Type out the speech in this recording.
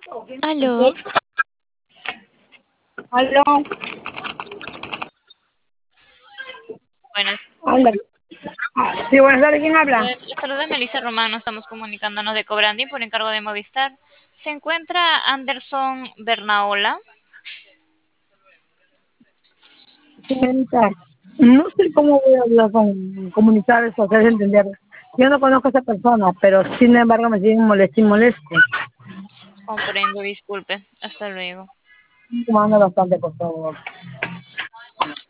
Aló, Aló, buenas. ándale. Sí, buenas tardes, ¿quién habla? Les saluda Melissa Romano. Estamos comunicándonos de Cobrandín por encargo de Movistar. ¿Se encuentra Anderson Bernaola? Señorita, no sé cómo voy a hablar comunicar eso, hacer entender. Yo no conozco a esa persona, pero sin embargo me siguen moleste y moleste. Comprendo, disculpe. Hasta luego. Me manda bastante, por favor.